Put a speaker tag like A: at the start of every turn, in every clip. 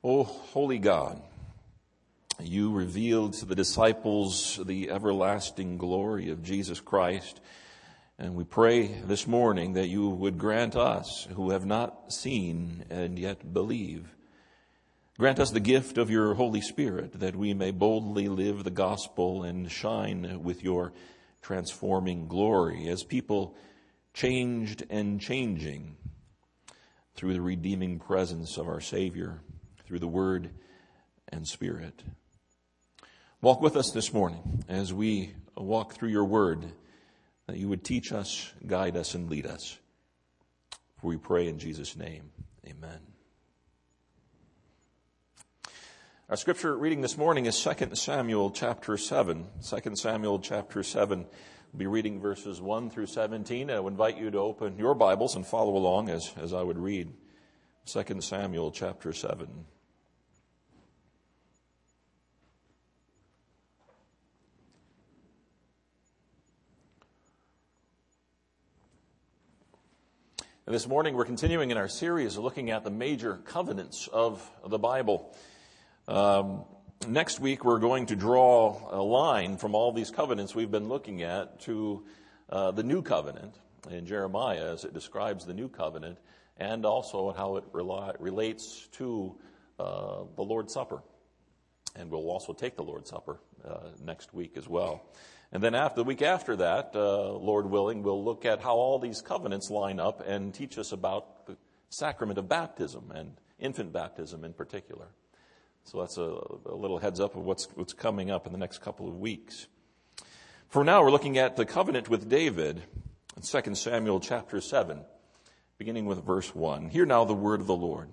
A: O holy God, you revealed to the disciples the everlasting glory of Jesus Christ. And we pray this morning that you would grant us, who have not seen and yet believe, grant us the gift of your Holy Spirit, that we may boldly live the gospel and shine with your transforming glory as people changed and changing through the redeeming presence of our Savior, through the Word and Spirit. Walk with us this morning as we walk through your Word, that you would teach us, guide us, and lead us. For we pray in Jesus' name, amen. Our scripture reading this morning is 2 Samuel chapter 7. 2 Samuel chapter 7. We'll be reading verses 1 through 17. I would invite you to open your Bibles and follow along as I would read 2 Samuel chapter 7. And this morning we're continuing in our series looking at the major covenants of the Bible. Next week we're going to draw a line from all these covenants we've been looking at to the new covenant in Jeremiah as it describes the new covenant and also how it relates to the Lord's Supper. And we'll also take the Lord's Supper next week as well. And then the week after that, Lord willing, we'll look at how all these covenants line up and teach us about the sacrament of baptism and infant baptism in particular. So that's a little heads up of what's coming up in the next couple of weeks. For now, we're looking at the covenant with David in 2 Samuel chapter 7, beginning with verse 1. Hear now the word of the Lord.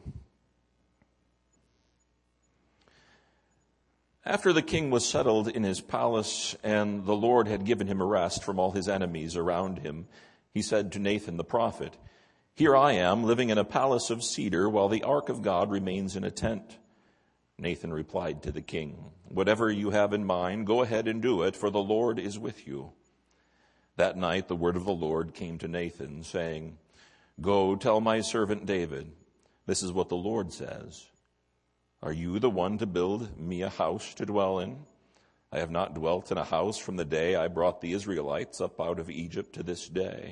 A: After the king was settled in his palace and the Lord had given him a rest from all his enemies around him, he said to Nathan the prophet, "Here I am, living in a palace of cedar, while the ark of God remains in a tent." Nathan replied to the king, "Whatever you have in mind, go ahead and do it, for the Lord is with you." That night the word of the Lord came to Nathan, saying, "Go tell my servant David, this is what the Lord says. Are you the one to build me a house to dwell in? I have not dwelt in a house from the day I brought the Israelites up out of Egypt to this day.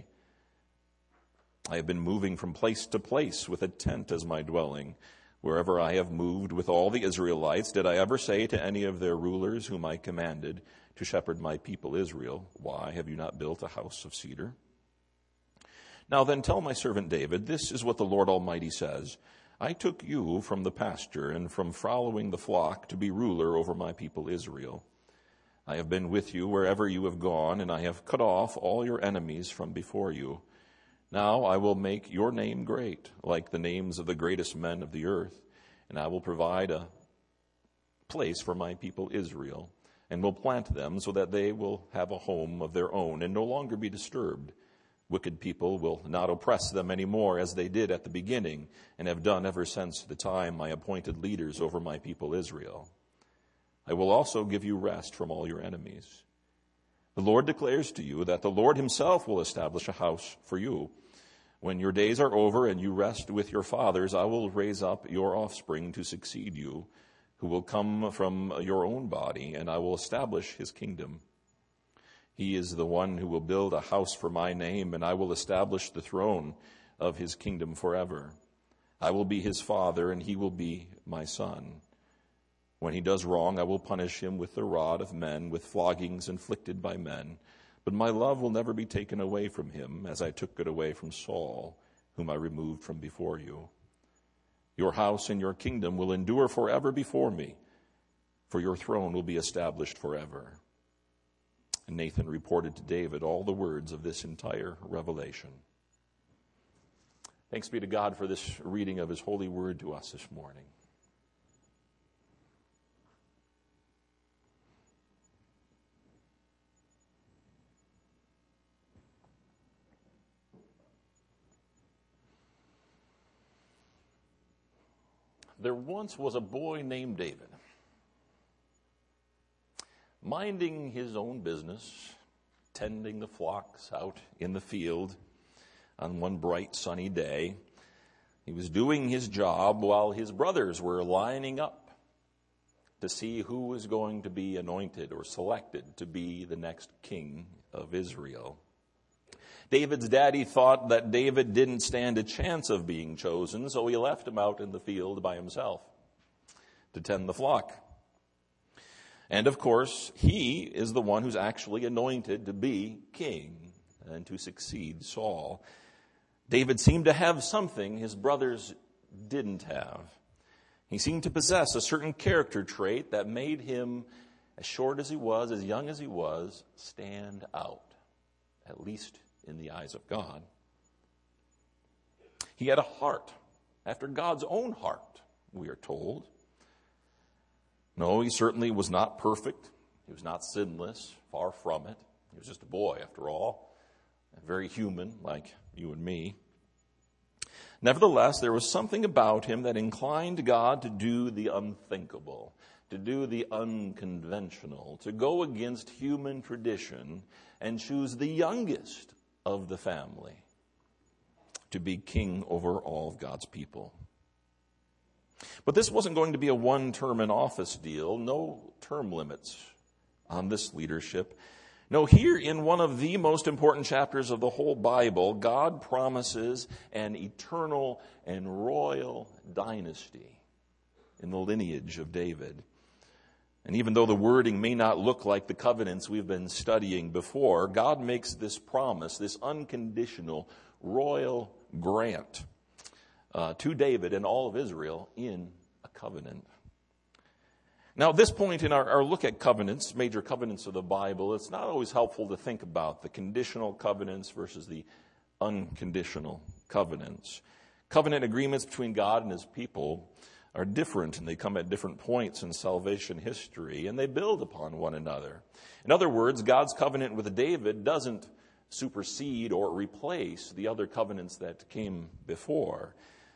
A: I have been moving from place to place with a tent as my dwelling. Wherever I have moved with all the Israelites, did I ever say to any of their rulers whom I commanded to shepherd my people Israel, 'Why have you not built a house of cedar?' Now then tell my servant David, this is what the Lord Almighty says. I took you from the pasture and from following the flock to be ruler over my people Israel. I have been with you wherever you have gone, and I have cut off all your enemies from before you. Now I will make your name great, like the names of the greatest men of the earth, and I will provide a place for my people Israel, and will plant them so that they will have a home of their own and no longer be disturbed. Wicked people will not oppress them anymore as they did at the beginning and have done ever since the time I appointed leaders over my people Israel. I will also give you rest from all your enemies. The Lord declares to you that the Lord himself will establish a house for you. When your days are over and you rest with your fathers, I will raise up your offspring to succeed you, who will come from your own body, and I will establish his kingdom. He is the one who will build a house for my name, and I will establish the throne of his kingdom forever. I will be his father, and he will be my son. When he does wrong, I will punish him with the rod of men, with floggings inflicted by men. But my love will never be taken away from him, as I took it away from Saul, whom I removed from before you. Your house and your kingdom will endure forever before me, for your throne will be established forever." And Nathan reported to David all the words of this entire revelation. Thanks be to God for this reading of his holy word to us this morning. There once was a boy named David, minding his own business, tending the flocks out in the field on one bright sunny day. He was doing his job while his brothers were lining up to see who was going to be anointed or selected to be the next king of Israel. David's daddy thought that David didn't stand a chance of being chosen, so he left him out in the field by himself to tend the flock. And of course, he is the one who's actually anointed to be king and to succeed Saul. David seemed to have something his brothers didn't have. He seemed to possess a certain character trait that made him, as short as he was, as young as he was, stand out, at least in the eyes of God. He had a heart after God's own heart, we are told. No, he certainly was not perfect. He was not sinless, far from it. He was just a boy, after all, and very human, like you and me. Nevertheless, there was something about him that inclined God to do the unthinkable, to do the unconventional, to go against human tradition and choose the youngest of the family to be king over all of God's people. But this wasn't going to be a one-term in office deal, no term limits on this leadership. No, here in one of the most important chapters of the whole Bible, God promises an eternal and royal dynasty in the lineage of David. And even though the wording may not look like the covenants we've been studying before, God makes this promise, this unconditional royal grant to David and all of Israel in a covenant. Now, at this point in our look at covenants, major covenants of the Bible, it's not always helpful to think about the conditional covenants versus the unconditional covenants. Covenant agreements between God and his people are different, and they come at different points in salvation history, and they build upon one another. In other words, God's covenant with David doesn't supersede or replace the other covenants that came before,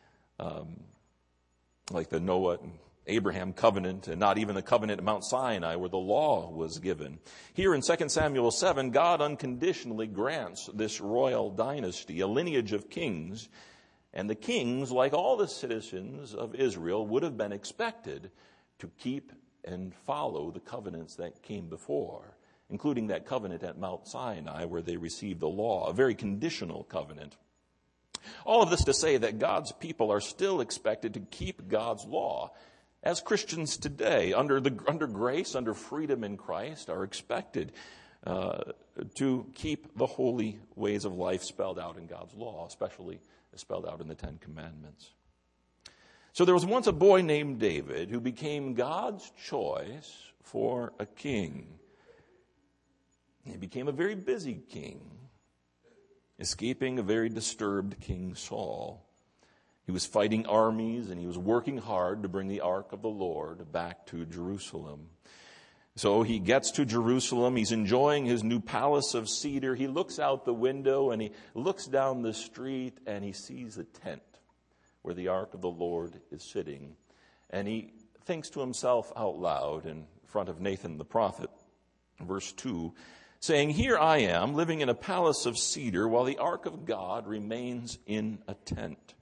A: like the Noah and Abraham covenant, and not even the covenant at Mount Sinai where the law was given. Here in 2 Samuel 7, God unconditionally grants this royal dynasty, a lineage of kings, and the kings, like all the citizens of Israel, would have been expected to keep and follow the covenants that came before, including that covenant at Mount Sinai where they received the law, a very conditional covenant. All of this to say that God's people are still expected to keep God's law. As Christians today, under grace, under freedom in Christ, are expected to keep the holy ways of life spelled out in God's law, especially spelled out in the Ten Commandments. So there was once a boy named David who became God's choice for a king. He became a very busy king, escaping a very disturbed King Saul. He was fighting armies, and he was working hard to bring the ark of the Lord back to Jerusalem. So he gets to Jerusalem. He's enjoying his new palace of cedar. He looks out the window, and he looks down the street, and he sees the tent where the ark of the Lord is sitting. And he thinks to himself out loud in front of Nathan the prophet, verse 2, saying, "Here I am, living in a palace of cedar, while the ark of God remains in a tent."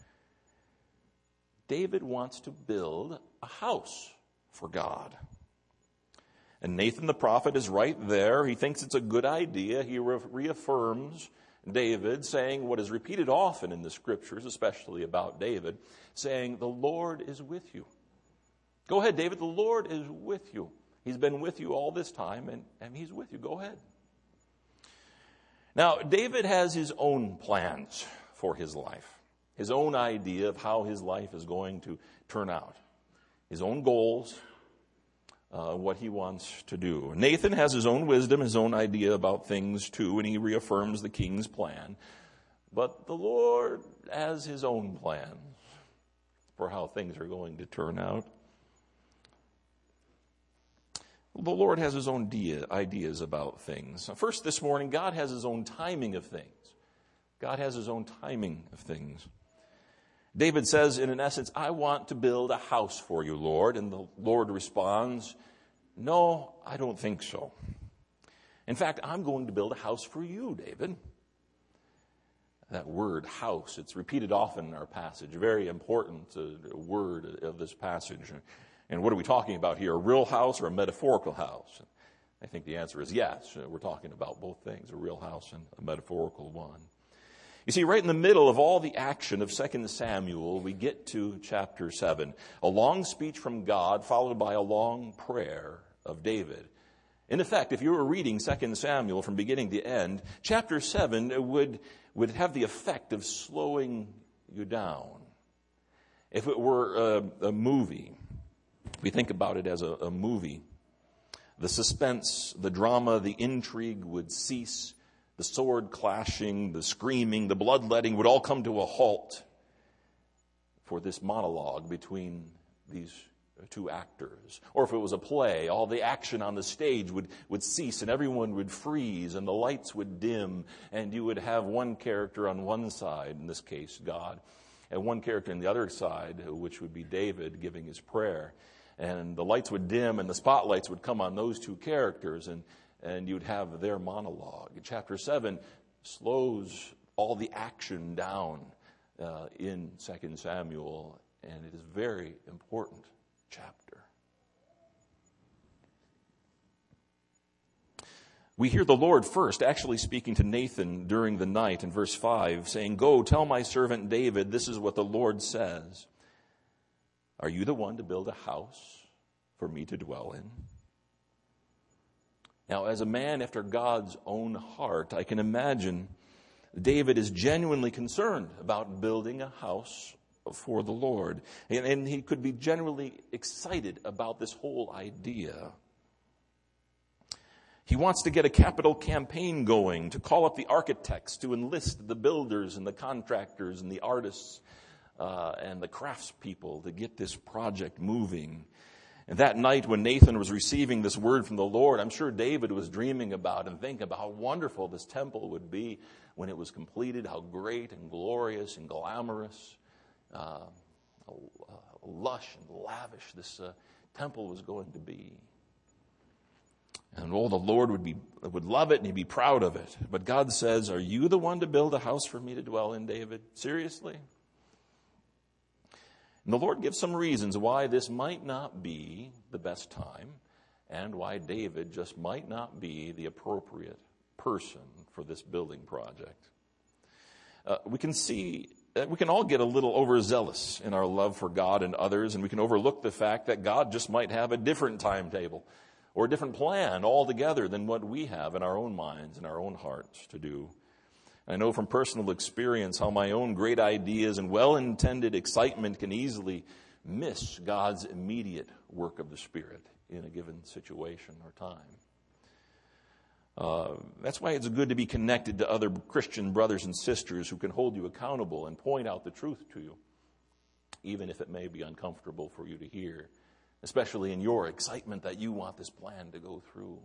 A: David wants to build a house for God. And Nathan the prophet is right there. He thinks it's a good idea. He reaffirms David, saying what is repeated often in the scriptures, especially about David, saying, "The Lord is with you." Go ahead, David, the Lord is with you. He's been with you all this time, and he's with you. Go ahead. Now, David has his own plans for his life. His own idea of how his life is going to turn out, his own goals, what he wants to do. Nathan has his own wisdom, his own idea about things too, and he reaffirms the king's plan. But the Lord has his own plans for how things are going to turn out. The Lord has his own ideas about things. First, this morning, God has his own timing of things. God has his own timing of things. David says, in essence, "I want to build a house for you, Lord." And the Lord responds, "No, I don't think so. In fact, I'm going to build a house for you, David." That word, house, it's repeated often in our passage. Very important word of this passage. And what are we talking about here? A real house or a metaphorical house? I think the answer is yes. We're talking about both things, a real house and a metaphorical one. You see, right in the middle of all the action of 2 Samuel, we get to chapter 7. A long speech from God followed by a long prayer of David. In effect, if you were reading 2 Samuel from beginning to end, chapter 7 would have the effect of slowing you down. If it were a movie, we think about it as a movie. The suspense, the drama, the intrigue would cease. The sword clashing, the screaming, the bloodletting would all come to a halt for this monologue between these two actors. Or if it was a play, all the action on the stage would cease and everyone would freeze and the lights would dim and you would have one character on one side, in this case God, and one character on the other side, which would be David giving his prayer. And the lights would dim and the spotlights would come on those two characters and you'd have their monologue. Chapter 7 slows all the action down in 2 Samuel, and it is a very important chapter. We hear the Lord first actually speaking to Nathan during the night in verse 5, saying, "Go, tell my servant David, this is what the Lord says. Are you the one to build a house for me to dwell in?" Now, as a man after God's own heart, I can imagine David is genuinely concerned about building a house for the Lord. And he could be genuinely excited about this whole idea. He wants to get a capital campaign going, to call up the architects, to enlist the builders and the contractors and the artists and the craftspeople to get this project moving. And that night when Nathan was receiving this word from the Lord, I'm sure David was dreaming about and thinking about how wonderful this temple would be when it was completed, how great and glorious and glamorous, lush and lavish this temple was going to be. And the Lord would love it and he'd be proud of it. But God says, "Are you the one to build a house for me to dwell in, David? Seriously?" And the Lord gives some reasons why this might not be the best time and why David just might not be the appropriate person for this building project. We can all get a little overzealous in our love for God and others, and we can overlook the fact that God just might have a different timetable or a different plan altogether than what we have in our own minds and our own hearts to do. I know from personal experience how my own great ideas and well-intended excitement can easily miss God's immediate work of the Spirit in a given situation or time. That's why it's good to be connected to other Christian brothers and sisters who can hold you accountable and point out the truth to you, even if it may be uncomfortable for you to hear, especially in your excitement that you want this plan to go through.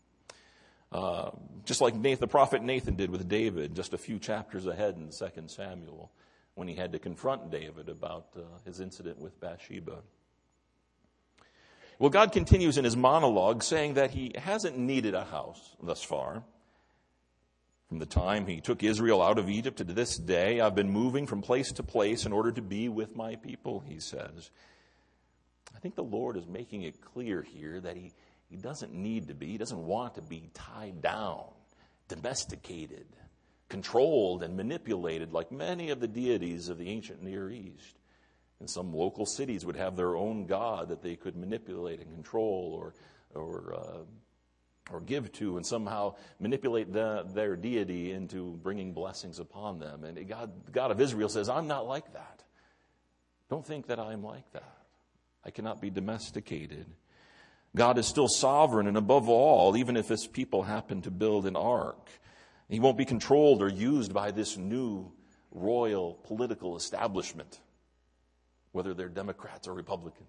A: Just like the prophet Nathan did with David just a few chapters ahead in 2 Samuel when he had to confront David about his incident with Bathsheba. Well, God continues in his monologue saying that he hasn't needed a house thus far. From the time he took Israel out of Egypt to this day, I've been moving from place to place in order to be with my people, he says. I think the Lord is making it clear here that he doesn't need to be, he doesn't want to be tied down, domesticated, controlled, and manipulated like many of the deities of the ancient Near East. And some local cities would have their own god that they could manipulate and control or give to and somehow manipulate their deity into bringing blessings upon them. And the God of Israel says, I'm not like that. Don't think that I'm like that. I cannot be domesticated. God is still sovereign, and above all, even if his people happen to build an ark, he won't be controlled or used by this new royal political establishment, whether they're Democrats or Republicans.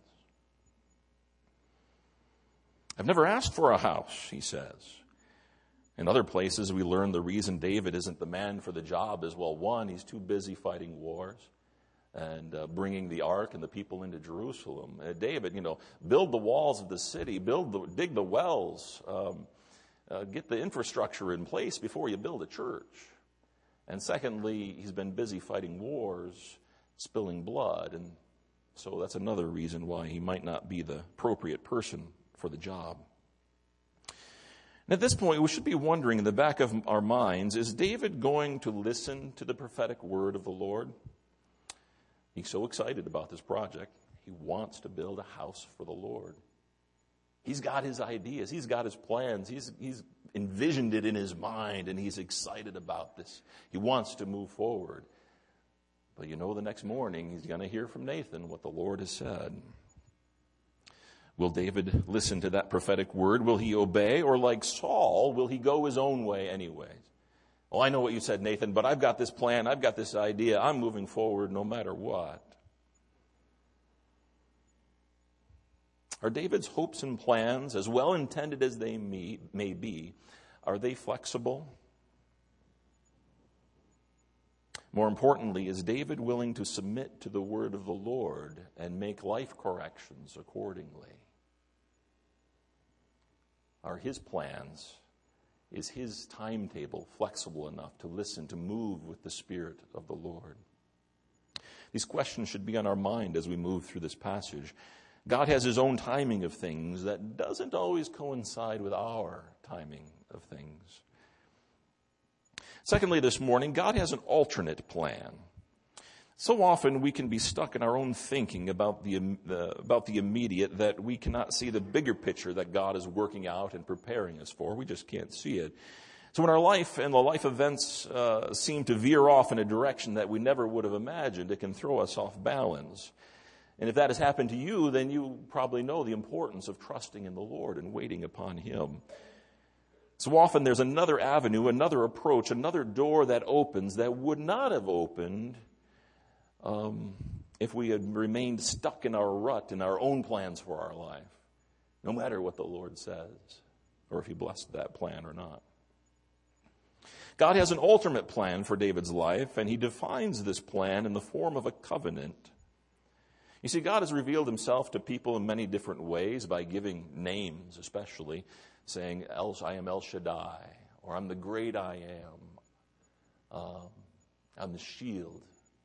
A: I've never asked for a house, he says. In other places, we learn the reason David isn't the man for the job is, well, one, he's too busy fighting wars and bringing the ark and the people into Jerusalem. David, build the walls of the city, dig the wells, get the infrastructure in place before you build a church. And secondly, he's been busy fighting wars, spilling blood, and so that's another reason why he might not be the appropriate person for the job. And at this point, we should be wondering in the back of our minds, is David going to listen to the prophetic word of the Lord? He's so excited about this project. He wants to build a house for the Lord. He's got his ideas. He's got his plans. He's envisioned it in his mind, and he's excited about this. He wants to move forward. But the next morning, he's going to hear from Nathan what the Lord has said. Will David listen to that prophetic word? Will he obey? Or like Saul, will he go his own way anyways? Oh, I know what you said, Nathan, but I've got this plan. I've got this idea. I'm moving forward no matter what. Are David's hopes and plans, as well intended as they may be, are they flexible? More importantly, is David willing to submit to the word of the Lord and make life corrections accordingly? Are his plans, is his timetable flexible enough to listen, to move with the Spirit of the Lord? These questions should be on our mind as we move through this passage. God has his own timing of things that doesn't always coincide with our timing of things. Secondly, this morning, God has an alternate plan. So often we can be stuck in our own thinking about the immediate that we cannot see the bigger picture that God is working out and preparing us for. We just can't see it. So when our life and the life events seem to veer off in a direction that we never would have imagined, it can throw us off balance. And if that has happened to you, then you probably know the importance of trusting in the Lord and waiting upon him. So often there's another avenue, another approach, another door that opens that would not have opened if we had remained stuck in our rut, in our own plans for our life, no matter what the Lord says, or if he blessed that plan or not. God has an ultimate plan for David's life, and he defines this plan in the form of a covenant. You see, God has revealed himself to people in many different ways by giving names, especially, saying, I am El Shaddai, or I'm the great I am. I'm the shield.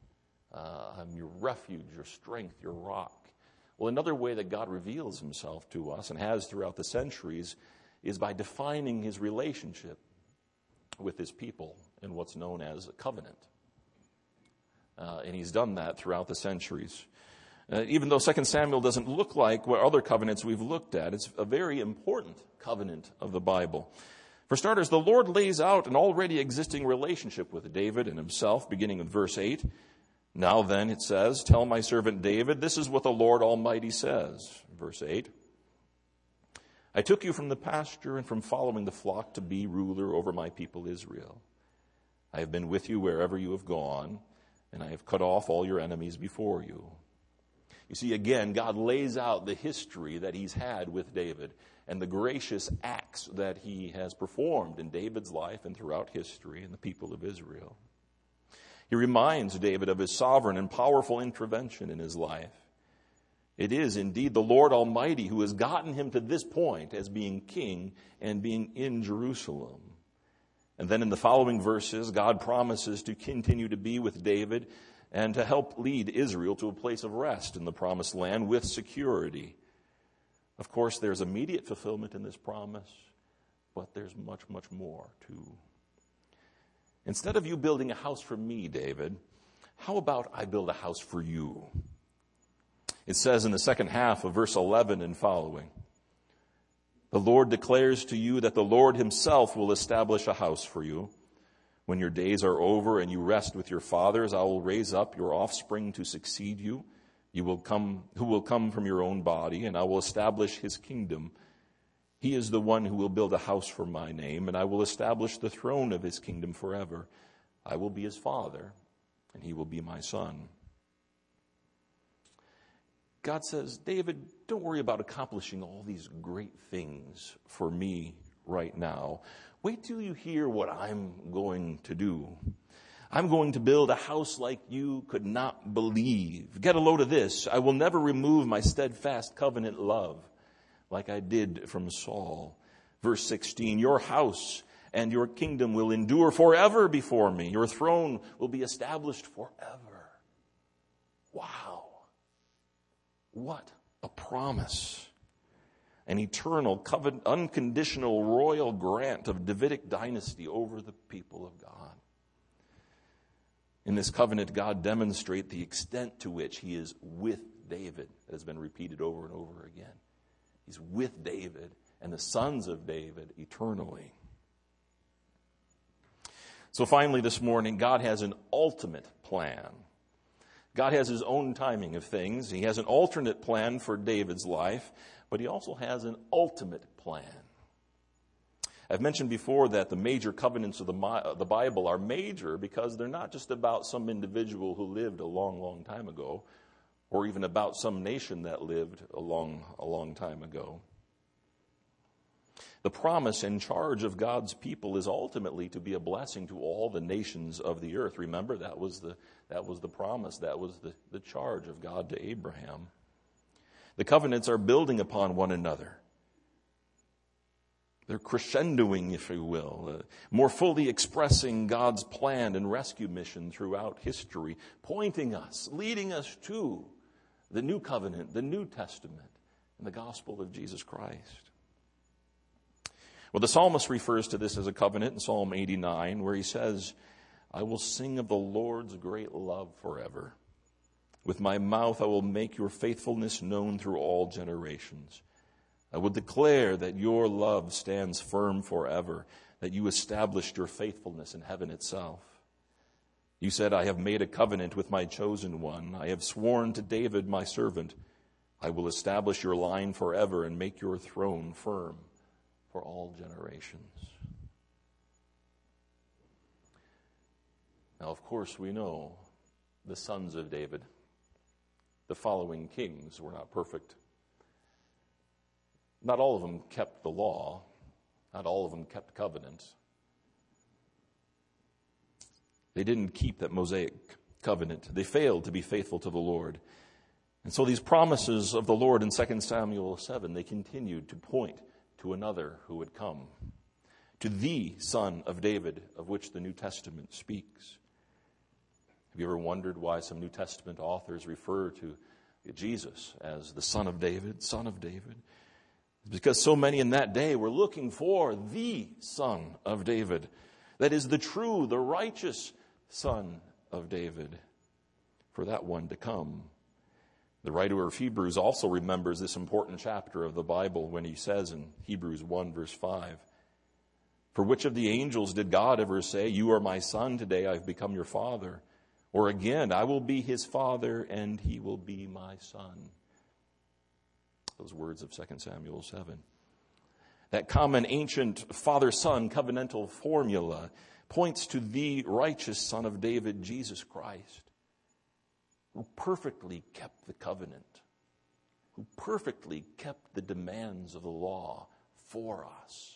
A: I'm your refuge, your strength, your rock. Well, another way that God reveals himself to us, and has throughout the centuries, is by defining his relationship with his people in what's known as a covenant. And he's done that throughout the centuries. Even though 2 Samuel doesn't look like what other covenants we've looked at, it's a very important covenant of the Bible. For starters, the Lord lays out an already existing relationship with David and himself, beginning with verse 8. Now then, it says, tell my servant David, this is what the Lord Almighty says. Verse 8. I took you from the pasture and from following the flock to be ruler over my people Israel. I have been with you wherever you have gone, and I have cut off all your enemies before you. You see, again, God lays out the history that he's had with David and the gracious acts that he has performed in David's life and throughout history and the people of Israel. He reminds David of his sovereign and powerful intervention in his life. It is indeed the Lord Almighty who has gotten him to this point as being king and being in Jerusalem. And then in the following verses, God promises to continue to be with David and to help lead Israel to a place of rest in the promised land with security. Of course, there's immediate fulfillment in this promise, but there's much, much more too. Instead of you building a house for me, David, how about I build a house for you? It says in the second half of verse 11 and following, the Lord declares to you that the Lord himself will establish a house for you. When your days are over and you rest with your fathers, I will raise up your offspring to succeed you, who will come from your own body, and I will establish his kingdom. He is the one who will build a house for my name, and I will establish the throne of his kingdom forever. I will be his father, and he will be my son. God says, David, don't worry about accomplishing all these great things for me right now. Wait till you hear what I'm going to do. I'm going to build a house like you could not believe. Get a load of this. I will never remove my steadfast covenant love like I did from Saul. Verse 16, your house and your kingdom will endure forever before me. Your throne will be established forever. Wow. What a promise. An eternal, covenant, unconditional royal grant of Davidic dynasty over the people of God. In this covenant, God demonstrates the extent to which he is with David. It has been repeated over and over again. He's with David and the sons of David eternally. So finally this morning, God has an ultimate plan. God has his own timing of things. He has an alternate plan for David's life, but he also has an ultimate plan. I've mentioned before that the major covenants of the Bible are major because they're not just about some individual who lived a long, long time ago, or even about some nation that lived a long time ago. The promise and charge of God's people is ultimately to be a blessing to all the nations of the earth. Remember, that was the promise, that was the charge of God to Abraham. The covenants are building upon one another. They're crescendoing, if you will, more fully expressing God's plan and rescue mission throughout history, pointing us, leading us to the new covenant, the New Testament, and the gospel of Jesus Christ. Well, the psalmist refers to this as a covenant in Psalm 89, where he says, I will sing of the Lord's great love forever. With my mouth I will make your faithfulness known through all generations. I will declare that your love stands firm forever, that you established your faithfulness in heaven itself. You said, I have made a covenant with my chosen one. I have sworn to David, my servant. I will establish your line forever and make your throne firm for all generations. Now, of course, we know the sons of David, the following kings, were not perfect. Not all of them kept the law. Not all of them kept covenants. They didn't keep that Mosaic covenant. They failed to be faithful to the Lord. And so these promises of the Lord in 2 Samuel 7, they continued to point to another who would come, to the Son of David, of which the New Testament speaks. Have you ever wondered why some New Testament authors refer to Jesus as the Son of David, Son of David? It's because so many in that day were looking for the Son of David, that is the true, the righteous Son of David, for that one to come. The writer of Hebrews also remembers this important chapter of the Bible when he says in Hebrews 1 verse 5, For which of the angels did God ever say, You are my son, today I've become your father? Or again, I will be his father and he will be my son. Those words of 2 Samuel 7. That common ancient father-son covenantal formula points to the righteous Son of David, Jesus Christ, who perfectly kept the covenant, who perfectly kept the demands of the law for us.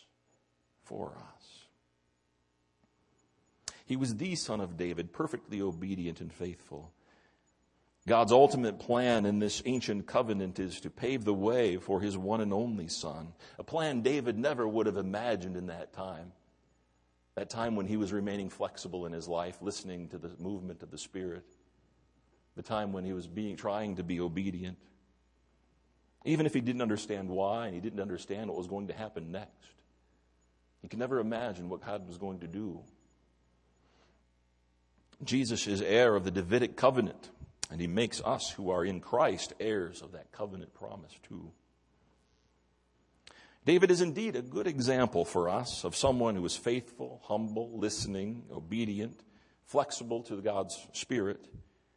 A: He was the Son of David, perfectly obedient and faithful. God's ultimate plan in this ancient covenant is to pave the way for his one and only Son, a plan David never would have imagined in that time when he was remaining flexible in his life, listening to the movement of the Spirit, the time when he was trying to be obedient. Even if he didn't understand why and he didn't understand what was going to happen next, he could never imagine what God was going to do. Jesus is heir of the Davidic covenant, and he makes us who are in Christ heirs of that covenant promise too. David is indeed a good example for us of someone who is faithful, humble, listening, obedient, flexible to God's Spirit.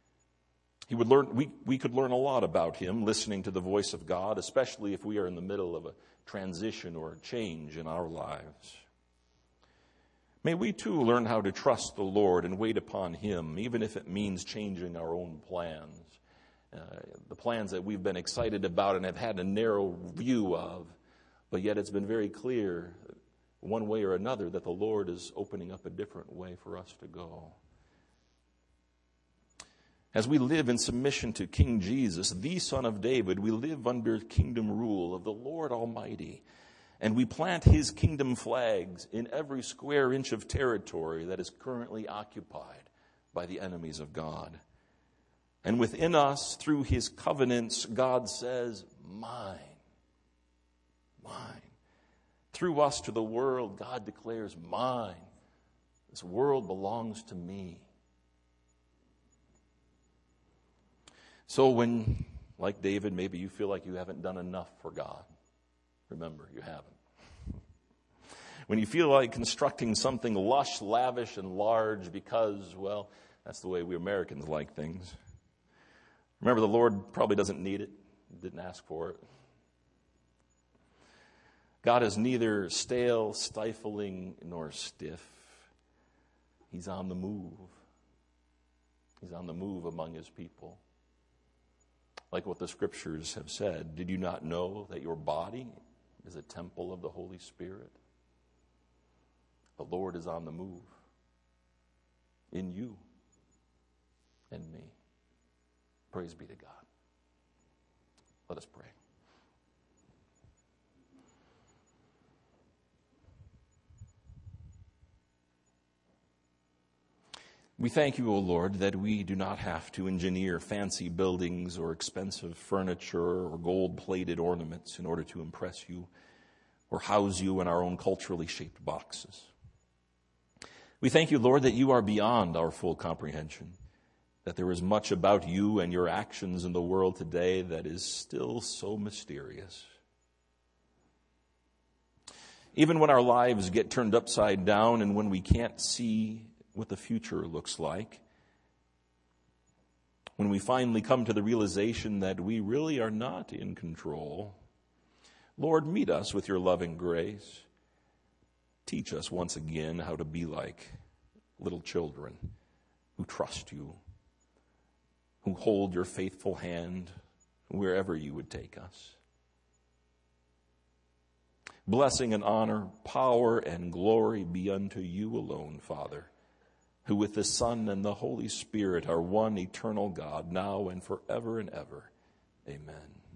A: We could learn a lot about him listening to the voice of God, especially if we are in the middle of a transition or a change in our lives. May we too learn how to trust the Lord and wait upon him, even if it means changing our own plans. The plans that we've been excited about and have had a narrow view of, but yet it's been very clear, one way or another, that the Lord is opening up a different way for us to go. As we live in submission to King Jesus, the Son of David, we live under kingdom rule of the Lord Almighty. And we plant his kingdom flags in every square inch of territory that is currently occupied by the enemies of God. And within us, through his covenants, God says, mine, mine. Through us to the world, God declares, mine. This world belongs to me. So when, like David, maybe you feel like you haven't done enough for God, remember, you haven't. When you feel like constructing something lush, lavish, and large because, well, that's the way we Americans like things. Remember, the Lord probably doesn't need it. He didn't ask for it. God is neither stale, stifling, nor stiff. He's on the move. He's on the move among his people. Like what the scriptures have said, did you not know that your body is a temple of the Holy Spirit? The Lord is on the move in you and me. Praise be to God. Let us pray. We thank you, O Lord, that we do not have to engineer fancy buildings or expensive furniture or gold-plated ornaments in order to impress you or house you in our own culturally shaped boxes. We thank you, Lord, that you are beyond our full comprehension, that there is much about you and your actions in the world today that is still so mysterious. Even when our lives get turned upside down and when we can't see what the future looks like, when we finally come to the realization that we really are not in control, Lord, meet us with your loving grace. Teach us once again how to be like little children who trust you, who hold your faithful hand wherever you would take us. Blessing and honor, power and glory be unto you alone, Father, who with the Son and the Holy Spirit are one eternal God, now and forever and ever. Amen.